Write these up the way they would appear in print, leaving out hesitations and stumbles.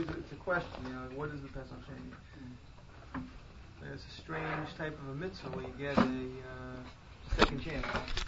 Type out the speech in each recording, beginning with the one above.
it's a question, what is the Pesach Sheni? It's a strange type of a mitzvah where you get a second chance.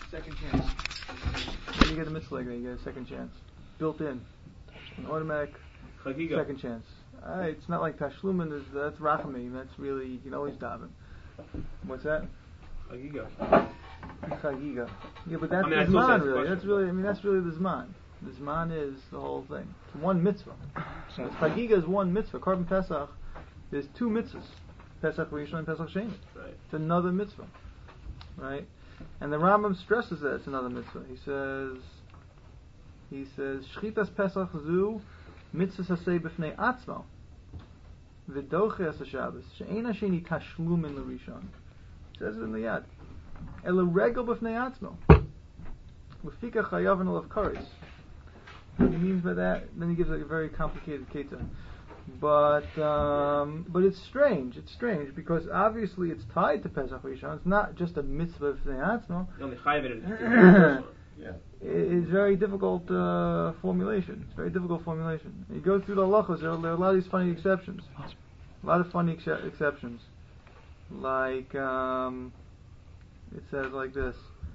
When you get a mitzvah like that, you get a second chance. Built in. An automatic second chance. It's not like Tashlumin, that's Rachamim, that's really, you can always daven. What's that? Chagiga. Yeah, but that's the Zman, really. That's really the Zman. The Zman is the whole thing. It's one mitzvah. So Chagiga is one mitzvah. Korban Pesach, there's two mitzvahs. Pesach Rishon and Pesach Sheni. Right. It's another mitzvah. Right? And the Rambam stresses that it's another mitzvah. He says, Shchitas Pesach zu mitzvah saseh b'fnei atzmo v'doche es ha-Shabbos she'ein hasheni tashlumin l'rishon. It says it in the Yad. Ela regel b'fnei atzmo l'fika chayav and olav kares. What he means by that, then he gives like a very complicated ketzah. But it's strange. It's strange because obviously it's tied to Pesach Rishon. It's not just a mitzvah b'fnei atzmo. Only chayav it. Yeah. It's very difficult formulation. It's very difficult formulation. You go through the halachos, there are a lot of these funny exceptions. A lot of funny exceptions. Like, it says like this.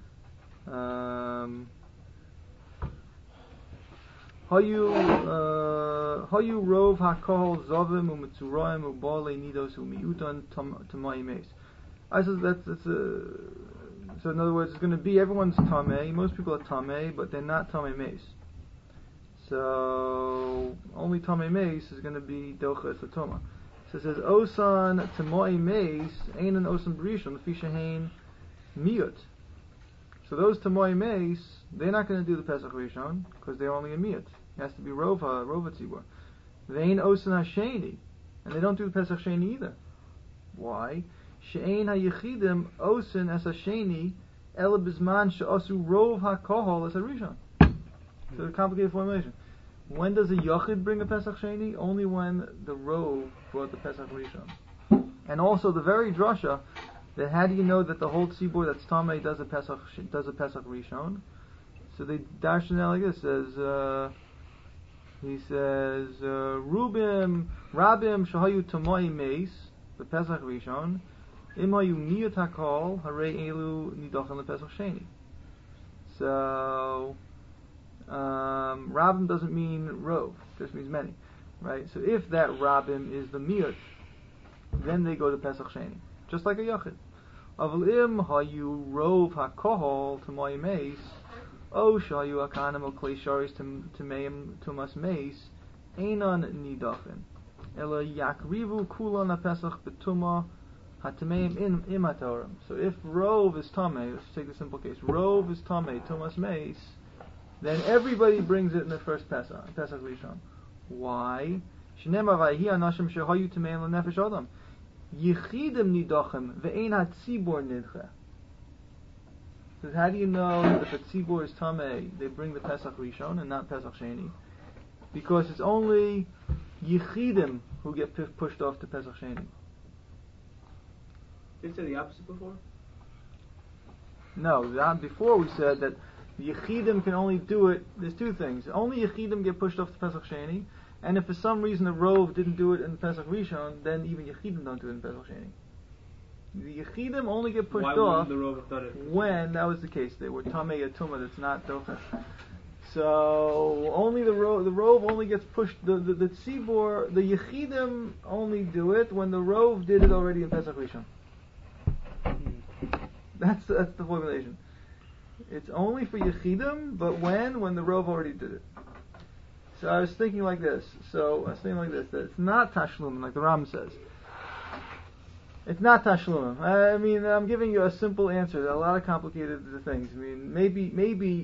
Hayu rov hakohol zovim u'metzuroim u'bolei nidos u'miuton tamai meis. I says that's so in other words, it's going to be everyone's tamei. Most people are tamei, but they're not tamei meis. So only tamei meis is going to be docha esatoma. So it says osan tamei meis ein an osan brishon l'fishahain miut. So those tamei meis, they're not going to do the Pesach Rishon because they're only a miut. It has to be rova tzibur. They ain't osan hasheni, and they don't do the Pesach Sheni either. Why? She'ein hayechidim osin es hasheni ela bizman she'osu rov hakohol es harishon. So a complicated formulation. When does a yachid bring a Pesach Sheni? Only when the rov brought the Pesach Rishon. And also the very drasha that how do you know that the whole tzibur that's tamei does a Pesach Rishon? So they darshan out like this. He says Rabim shahayu tamei meis the Pesach Rishon. Imayu miyut hakol harei elu nidachan lePesach Sheni. So Rabim doesn't mean rov; just means many, right? So if that Rabim is the miyut, then they go to Pesach Sheni, just like a yachid. Avol im hayu rov hakohol tamei meis, o shayu akanim o klei sharis tameim tumas meis, einon nidachan. Ela yakrivu kulan haPesach betuma hatameim im hatorim. So if rov is tamei, let's take the simple case. Rov is tamei, tumas meis, then everybody brings it in the first Pesach Rishon. Why? Shnema vayhi anashim shehayu tameim lenefesh adam. Yichidim nidachem ve'ein hatzibur nidche. So how do you know if a tzibur is tamei, they bring the Pesach Rishon and not Pesach Sheni? Because it's only Yichidim who get pushed off to Pesach Sheni. Did you say the opposite before? No, before we said that the Yichidim can only do it. There's two things. Only Yichidim get pushed off to Pesach Sheni, and if for some reason the Rov didn't do it in Pesach Rishon, then even Yichidim don't do it in Pesach Sheni. The Yechidim only get pushed off when that was the case. They were Tamei Yatuma, that's not Docha. So only the Rov only gets pushed. The Tzibur, the Yechidim only do it when the Rov did it already in Pesach Rishon. That's the formulation. It's only for Yechidim, but when the Rov already did it. So I was thinking like this. That it's not Tashlum, like the Ram says. It's not Tashlum. I mean, I'm giving you a simple answer. There are a lot of complicated things. I mean, maybe,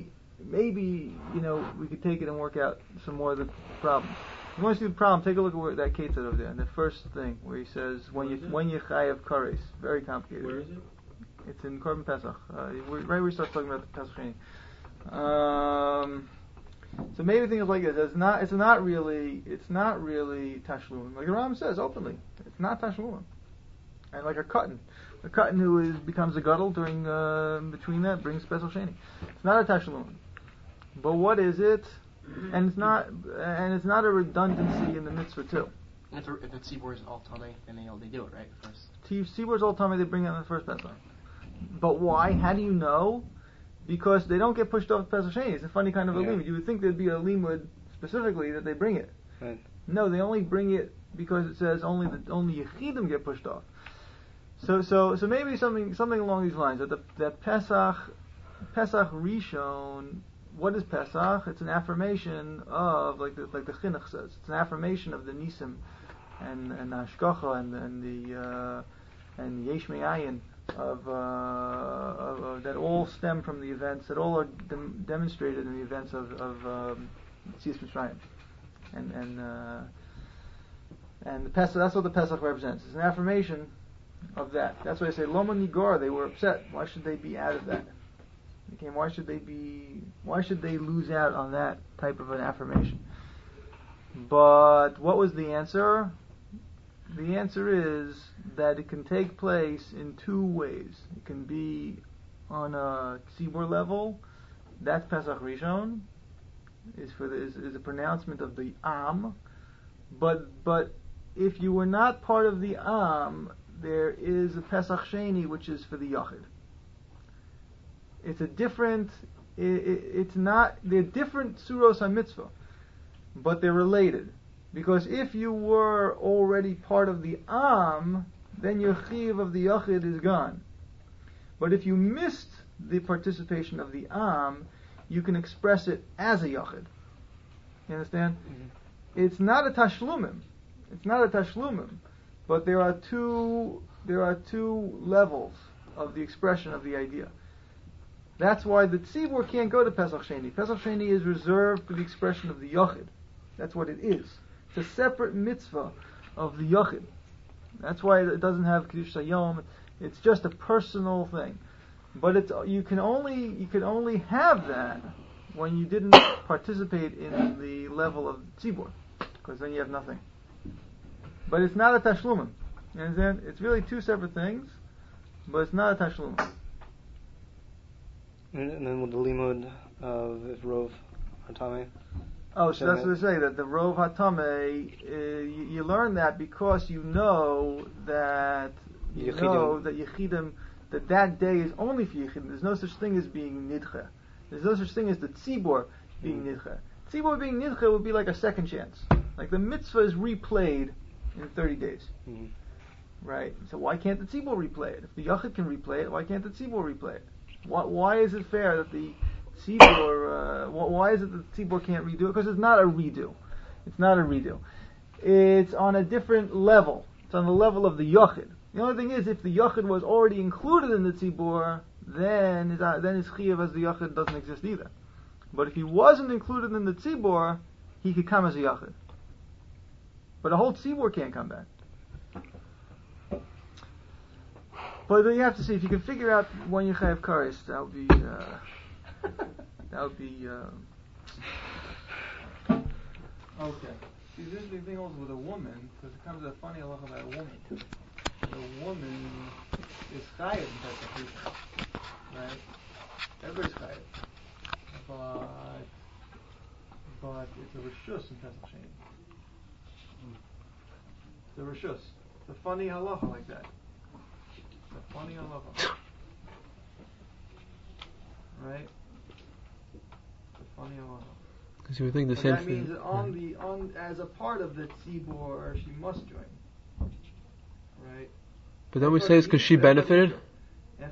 we could take it and work out some more of the problem. If you want to see the problem, take a look at where that Kate said over there. And the first thing where he says, when you chayav kares, very complicated. Where is it? It's in Korban Pesach. Right where we start talking about the Pesach Sheni. So maybe think of it like this: it's not really Tashlum. Like the Ram says openly, it's not Tashlum. And like a cotton who becomes a gadol during between that brings Pesach Sheni. It's not a Tashlum. But what is it? and it's not a redundancy in the mitzvah too. And if the tzibur is all tummy, then they do it right first. Tzibur's all tummy, they bring it on the first Pesach. But why? How do you know? Because they don't get pushed off Pesach Sheni. It's a funny kind of a limud. You would think there'd be a limud specifically that they bring it. Right. No, they only bring it because it says only Yechidim get pushed off. So maybe something along these lines. That Pesach Rishon. What is Pesach? It's an affirmation of like the Chinuch says. It's an affirmation of the Nisim and Hashgacha and the Yesh Me'ayin of that all stem from the events that all are demonstrated in the events of Yetzias Mitzrayim and the Pesach. That's what the Pesach represents. It's an affirmation of that. That's why I say Loma Nigor. They were upset. Why should they be out of that? Why should they lose out on that type of an affirmation? But what was the answer? The answer is that it can take place in two ways. It can be on a tzibur level. That's Pesach Rishon. Is a pronouncement of the Am. But if you were not part of the Am, there is a Pesach Sheni which is for the Yachid. It's a different. It's not. They're different suros HaMitzvah, but they're related. Because if you were already part of the Am, then your chiv of the Yachid is gone. But if you missed the participation of the Am, you can express it as a Yachid. You understand? Mm-hmm. It's not a Tashlumim. But there are two levels of the expression of the idea. That's why the tzibur can't go to Pesach Sheni. Pesach Sheni is reserved for the expression of the Yachid. That's what it is. It's a separate mitzvah of the Yachid. That's why it doesn't have Kiddush Hayom. It's just a personal thing. But you can only have that when you didn't participate in the level of tzibur, because then you have nothing. But it's not a tashlumim. You understand? It's really two separate things, but it's not a tashlumim. And then with the limud of if Rov Hatame. Oh, so that's what they say, that the Rov Hatame, you learn that because you know that Yechidim, that day is only for Yechidim. There's no such thing as being Nidche. There's no such thing as the Tzibor being Nidche. Tzibor being Nidche would be like a second chance. Like the mitzvah is replayed in 30 days. Mm-hmm. Right? So why can't the Tzibor replay it? If the Yachid can replay it, why can't the Tzibor replay it? Why is it fair that the Tzibor, why is it that the Tzibor can't redo it? Because it's not a redo. It's on a different level. It's on the level of the Yachid. The only thing is, if the Yachid was already included in the Tzibor, then his Chiyuv as the Yachid doesn't exist either. But if he wasn't included in the Tzibor, he could come as a Yachid. But a whole Tzibor can't come back. But then you have to see if you can figure out when you chayav kares. That would be. Okay. See, this is the thing also with a woman, because it comes a funny halacha about a woman. The woman is chayav in Pesach Rishon, right? Everybody's chayav, but it's a reshus in Pesach Sheni. It's a reshus. It's a funny halacha like that. The funny halacha, right? The funny halacha. Because you would think the same thing. That means that as a part of the tzibor, she must join, right? But then we say it's because she benefited. But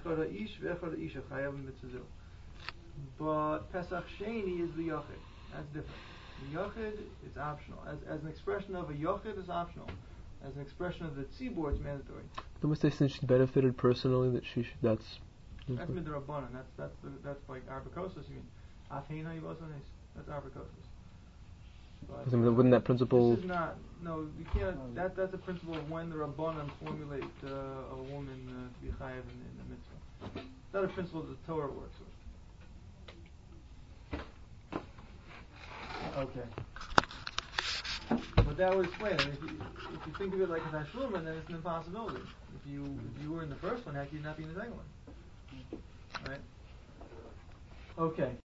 Pesach Sheni is the Yachid. That's different. The Yachid is optional. As an expression of a Yachid, is optional. As an expression of the tzibor, it's mandatory. Then we say since she benefited personally, that she should, that's midrabanan. That's like arbikosos. You mean afheina yivasanis? That's arbikosos. Wouldn't that principle? This is not. No, you can't. That's a principle of when the rabbanan formulate a woman to be chayav in the mitzvah. It's not a principle that the Torah works with. Okay. But that would explain it. If you think of it like a tashlumin, then it's an impossibility. If you were in the first one, how could you not be in the second one? Right? Okay.